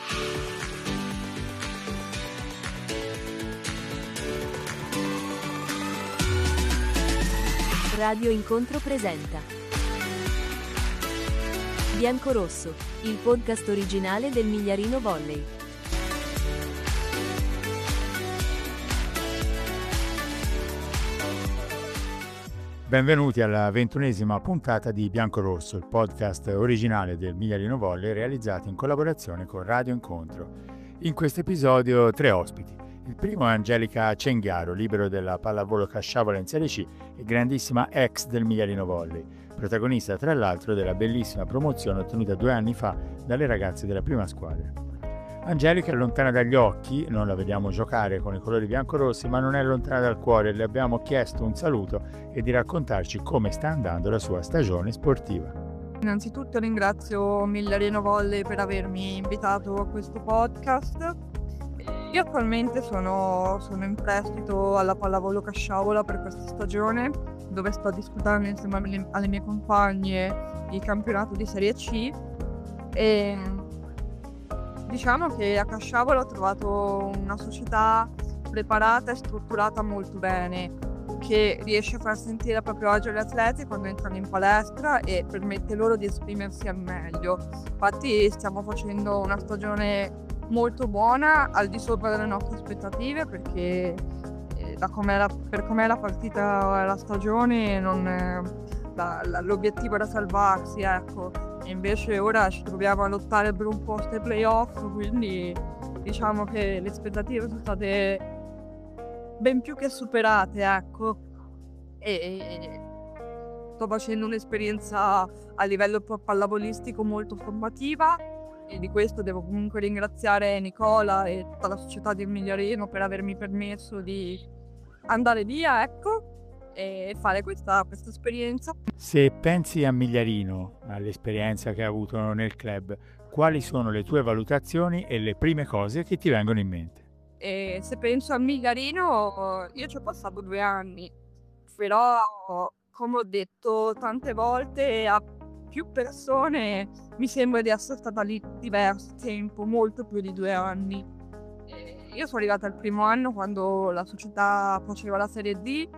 Radio Incontro presenta Biancorosso, il podcast originale del Migliarino Volley. Benvenuti alla 21ª puntata di Biancorosso, il podcast originale del Migliarino Volley realizzato in collaborazione con Radio Incontro. In questo episodio 3 ospiti. Il primo è Angelica Cenghiaro, libero della pallavolo Casciavola in Serie C e grandissima ex del Migliarino Volley, protagonista tra l'altro della bellissima promozione ottenuta 2 anni fa dalle ragazze della prima squadra. Angelica è lontana dagli occhi, non la vediamo giocare con i colori biancorossi, ma non è lontana dal cuore. Le abbiamo chiesto un saluto e di raccontarci come sta andando la sua stagione sportiva. Innanzitutto ringrazio Migliarino Volley per avermi invitato a questo podcast. Io attualmente sono in prestito alla pallavolo Casciavola per questa stagione, dove sto disputando insieme alle mie compagne il campionato di Serie C e diciamo che a Casciavola ho trovato una società preparata e strutturata molto bene, che riesce a far sentire a proprio agio gli atleti quando entrano in palestra e permette loro di esprimersi al meglio. Infatti stiamo facendo una stagione molto buona, al di sopra delle nostre aspettative, perché per com'è la partita, la stagione, l'obiettivo era salvarsi, ecco. E invece ora ci troviamo a lottare per un posto ai playoff, quindi diciamo che le aspettative sono state ben più che superate, ecco. E sto facendo un'esperienza a livello pallavolistico molto formativa, e di questo devo comunque ringraziare Nicola e tutta la società del Migliarino per avermi permesso di andare via, ecco, e fare questa esperienza. Se pensi a Migliarino, all'esperienza che hai avuto nel club, quali sono le tue valutazioni e le prime cose che ti vengono in mente? E se penso a Migliarino, io ci ho passato 2 anni, però come ho detto tante volte a più persone, mi sembra di essere stata lì diverso tempo, molto più di 2 anni. Io sono arrivata al primo anno quando la società faceva la Serie D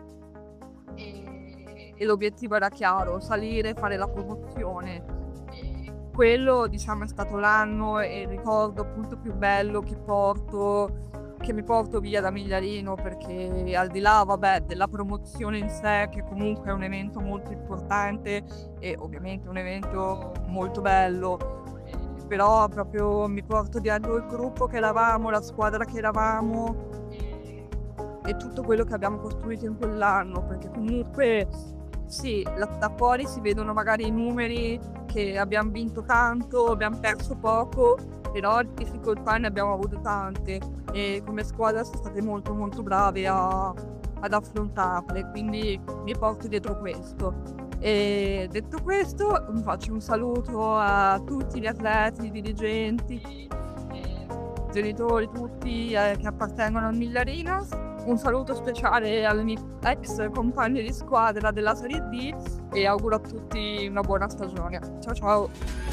e l'obiettivo era chiaro, salire, fare la promozione. Quello, diciamo, è stato l'anno e il ricordo appunto più bello che mi porto via da Migliarino, perché al di là, della promozione in sé, che comunque è un evento molto importante e ovviamente un evento molto bello, però proprio mi porto dietro il gruppo che eravamo, la squadra che eravamo e tutto quello che abbiamo costruito in quell'anno, perché comunque sì, da fuori si vedono magari i numeri che abbiamo vinto tanto, abbiamo perso poco, però difficoltà ne abbiamo avute tante e come squadra siamo state molto molto brave ad affrontarle, quindi mi porto dietro questo. E detto questo, faccio un saluto a tutti gli atleti, i dirigenti, genitori, tutti che appartengono al Migliarino. Un saluto speciale alle mie ex compagne di squadra della Serie D e auguro a tutti una buona stagione. Ciao ciao!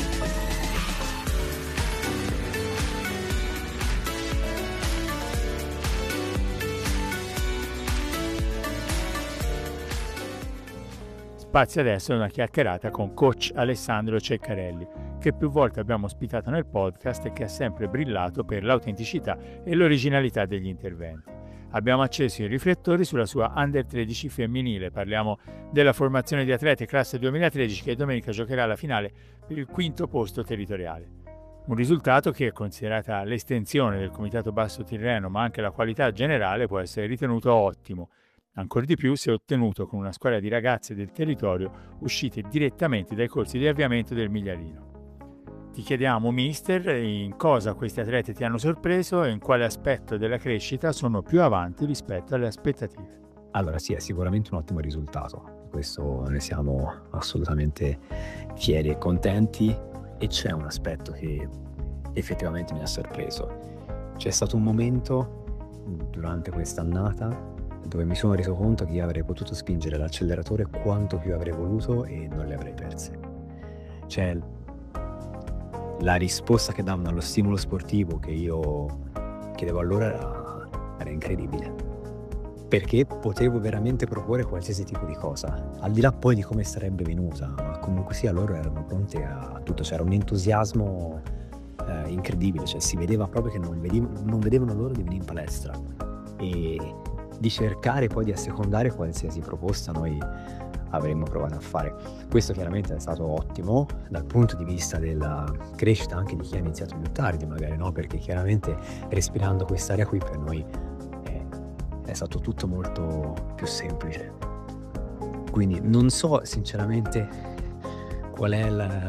Spazio adesso una chiacchierata con coach Alessandro Ceccarelli, che più volte abbiamo ospitato nel podcast e che ha sempre brillato per l'autenticità e l'originalità degli interventi. Abbiamo acceso i riflettori sulla sua Under 13 femminile, parliamo della formazione di atlete classe 2013 che domenica giocherà la finale per il 5° posto territoriale. Un risultato che, considerata l'estensione del Comitato Basso Tirreno ma anche la qualità generale, può essere ritenuto ottimo. Ancor di più se ottenuto con una squadra di ragazze del territorio uscite direttamente dai corsi di avviamento del Migliarino. Ti chiediamo, mister, in cosa questi atleti ti hanno sorpreso e in quale aspetto della crescita sono più avanti rispetto alle aspettative. Allora sì, è sicuramente un ottimo risultato, questo ne siamo assolutamente fieri e contenti, e c'è un aspetto che effettivamente mi ha sorpreso. C'è stato un momento durante quest'annata dove mi sono reso conto che io avrei potuto spingere l'acceleratore quanto più avrei voluto e non le avrei perse. Cioè la risposta che davano allo stimolo sportivo che io chiedevo allora era incredibile, perché potevo veramente proporre qualsiasi tipo di cosa, al di là poi di come sarebbe venuta, ma comunque sia loro erano pronti a tutto, c'era un entusiasmo incredibile, cioè si vedeva proprio che non vedevano l'ora di venire in palestra e di cercare poi di assecondare qualsiasi proposta noi avremmo provato a fare. Questo chiaramente è stato ottimo dal punto di vista della crescita anche di chi ha iniziato più tardi magari, no? Perché chiaramente respirando quest'area qui per noi è stato tutto molto più semplice. Quindi non so sinceramente qual è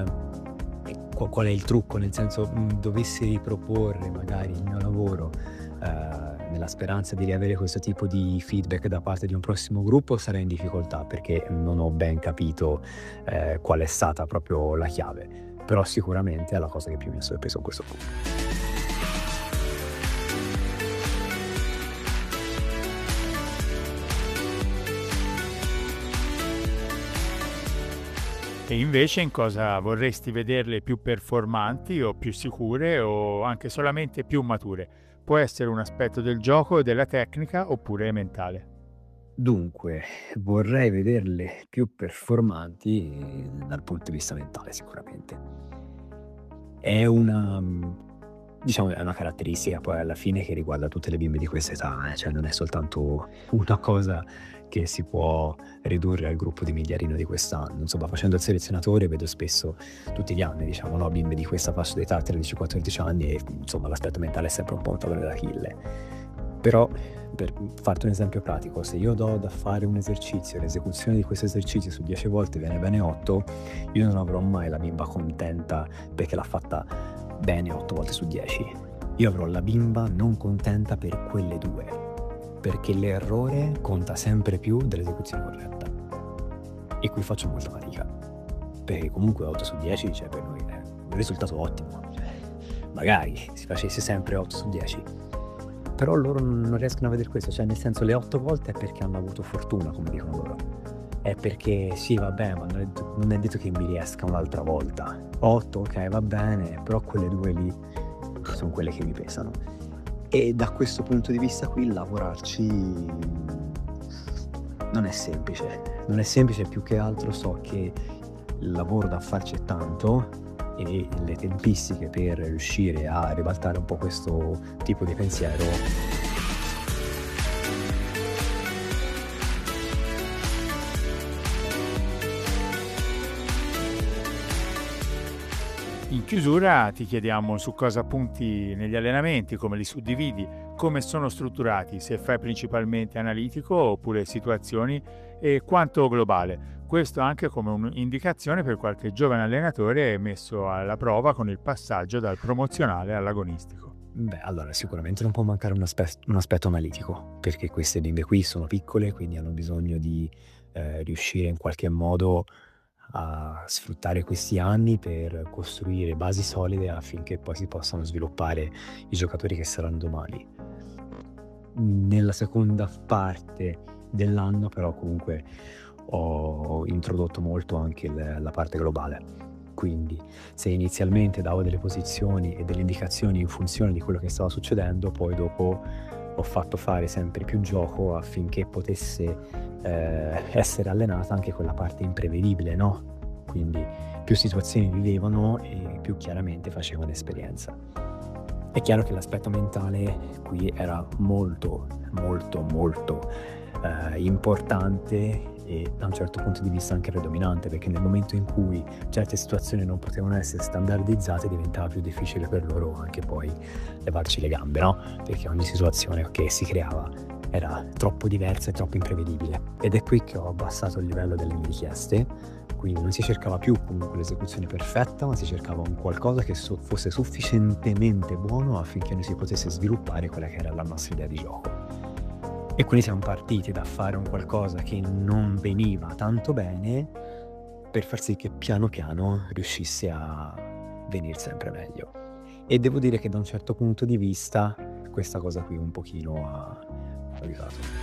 il trucco, nel senso, dovessi riproporre magari il mio lavoro nella speranza di riavere questo tipo di feedback da parte di un prossimo gruppo, sarei in difficoltà perché non ho ben capito qual è stata proprio la chiave, però sicuramente è la cosa che più mi ha sorpreso a questo punto. E invece in cosa vorresti vederle più performanti o più sicure o anche solamente più mature? Può essere un aspetto del gioco, della tecnica oppure mentale. Dunque, vorrei vederle più performanti dal punto di vista mentale sicuramente. È una caratteristica poi alla fine che riguarda tutte le bimbe di questa età, cioè non è soltanto una cosa che si può ridurre al gruppo di Migliarino di quest'anno. Insomma, facendo il selezionatore vedo spesso tutti gli anni, no, bimbe di questa fascia d'età, 13-14 anni, e insomma l'aspetto mentale è sempre un po' un tallone d'Achille. Però, per farti un esempio pratico, se io do da fare un esercizio, l'esecuzione di questo esercizio su 10 volte viene bene 8, io non avrò mai la bimba contenta perché l'ha fatta bene 8 volte su 10. Io avrò la bimba non contenta per quelle 2, perché l'errore conta sempre più dell'esecuzione corretta. E qui faccio molta fatica, perché comunque 8 su 10, cioè, per noi è un risultato ottimo. Magari si facesse sempre 8 su 10, però loro non riescono a vedere questo, cioè nel senso, le 8 volte è perché hanno avuto fortuna, come dicono loro. È perché sì, vabbè, ma non è detto che mi riesca un'altra volta. 8, ok, va bene, però quelle 2 lì sono quelle che mi pesano. E da questo punto di vista qui lavorarci non è semplice, più che altro so che il lavoro da farci è tanto e le tempistiche per riuscire a ribaltare un po' questo tipo di pensiero In chiusura ti chiediamo su cosa punti negli allenamenti, come li suddividi, come sono strutturati, se fai principalmente analitico oppure situazioni e quanto globale. Questo anche come un'indicazione per qualche giovane allenatore messo alla prova con il passaggio dal promozionale all'agonistico. Beh, allora sicuramente non può mancare un aspetto analitico, perché queste bimbe qui sono piccole, quindi hanno bisogno di riuscire in qualche modo a sfruttare questi anni per costruire basi solide affinché poi si possano sviluppare i giocatori che saranno domani. Nella seconda parte dell'anno però comunque ho introdotto molto anche la parte globale, quindi se inizialmente davo delle posizioni e delle indicazioni in funzione di quello che stava succedendo, poi dopo ho fatto fare sempre più gioco affinché potesse essere allenata anche quella parte imprevedibile, no? Quindi più situazioni vivevano e più chiaramente facevano esperienza. È chiaro che l'aspetto mentale qui era molto importante e da un certo punto di vista anche predominante, perché nel momento in cui certe situazioni non potevano essere standardizzate diventava più difficile per loro anche poi levarci le gambe, no? Perché ogni situazione che si creava era troppo diversa e troppo imprevedibile, ed è qui che ho abbassato il livello delle mie richieste. Quindi non si cercava più comunque l'esecuzione perfetta, ma si cercava un qualcosa che fosse sufficientemente buono affinché noi si potesse sviluppare quella che era la nostra idea di gioco. E quindi siamo partiti da fare un qualcosa che non veniva tanto bene per far sì che piano piano riuscisse a venire sempre meglio. E devo dire che da un certo punto di vista questa cosa qui un pochino ha aiutato.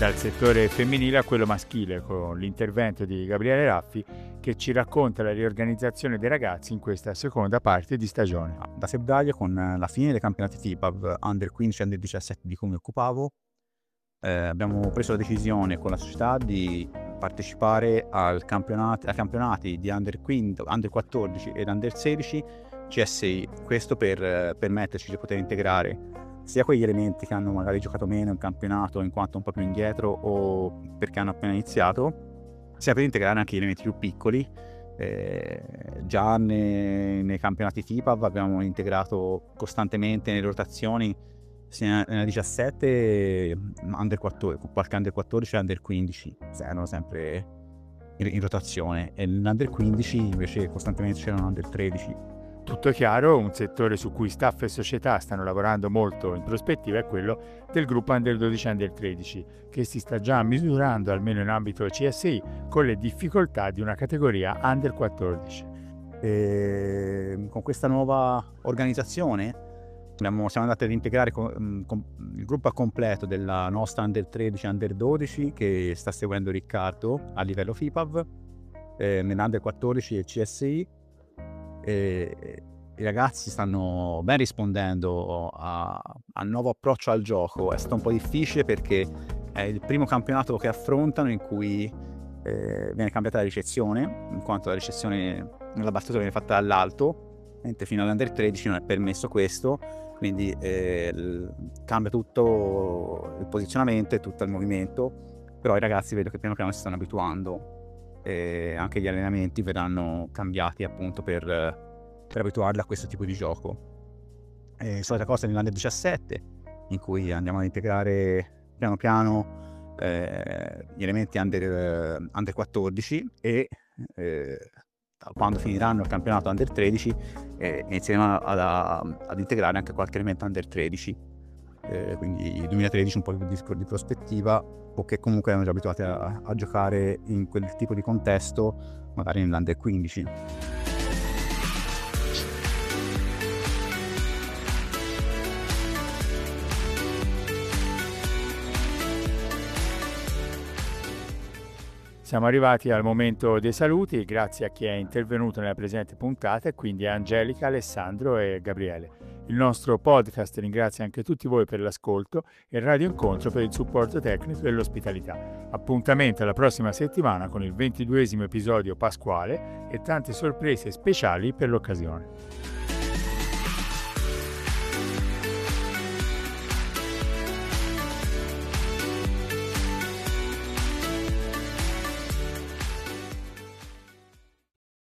dal settore femminile a quello maschile, con l'intervento di Gabriele Raffi che ci racconta la riorganizzazione dei ragazzi in questa seconda parte di stagione. Da febbraio, con la fine dei campionati FIBAV Under 15 e Under 17 di cui mi occupavo, abbiamo preso la decisione con la società di partecipare ai campionati di Under 15, Under 14 ed Under 16 CSI. Questo per permetterci di poter integrare sia quegli elementi che hanno magari giocato meno in campionato in quanto un po' più indietro o perché hanno appena iniziato, sia per integrare anche gli elementi più piccoli. Già nei campionati FIPAV abbiamo integrato costantemente nelle rotazioni sia nella 17 Under 14, qualche Under 14 e Under 15 erano sempre in rotazione, e nell'Under 15 invece costantemente c'erano Under 13. Tutto chiaro, un settore su cui staff e società stanno lavorando molto in prospettiva è quello del gruppo Under 12 e Under 13, che si sta già misurando, almeno in ambito CSI, con le difficoltà di una categoria Under 14. Con questa nuova organizzazione siamo andati ad integrare il gruppo al completo della nostra Under 13 e Under 12 che sta seguendo Riccardo a livello FIPAV, nell'Under 14 e CSI. I ragazzi stanno ben rispondendo al nuovo approccio al gioco. È stato un po' difficile perché è il primo campionato che affrontano in cui viene cambiata la ricezione, in quanto la ricezione nella battuta viene fatta dall'alto, mentre fino all'Under 13 non è permesso questo, quindi cambia tutto il posizionamento e tutto il movimento. Però i ragazzi vedo che piano piano si stanno abituando. E anche gli allenamenti verranno cambiati appunto per abituarli a questo tipo di gioco. Solita cosa nell'Under 17, in cui andiamo ad integrare piano piano gli elementi Under 14 e quando finiranno il campionato Under 13 inizieremo ad integrare anche qualche elemento Under 13, quindi il 2013 un po' di prospettiva, perché comunque erano già abituati a giocare in quel tipo di contesto, magari nell'Under 15. Siamo arrivati al momento dei saluti, grazie a chi è intervenuto nella presente puntata, e quindi a Angelica, Alessandro e Gabriele. Il nostro podcast ringrazia anche tutti voi per l'ascolto e Radio Incontro per il supporto tecnico e l'ospitalità. Appuntamento alla prossima settimana con il 22esimo episodio pasquale e tante sorprese speciali per l'occasione.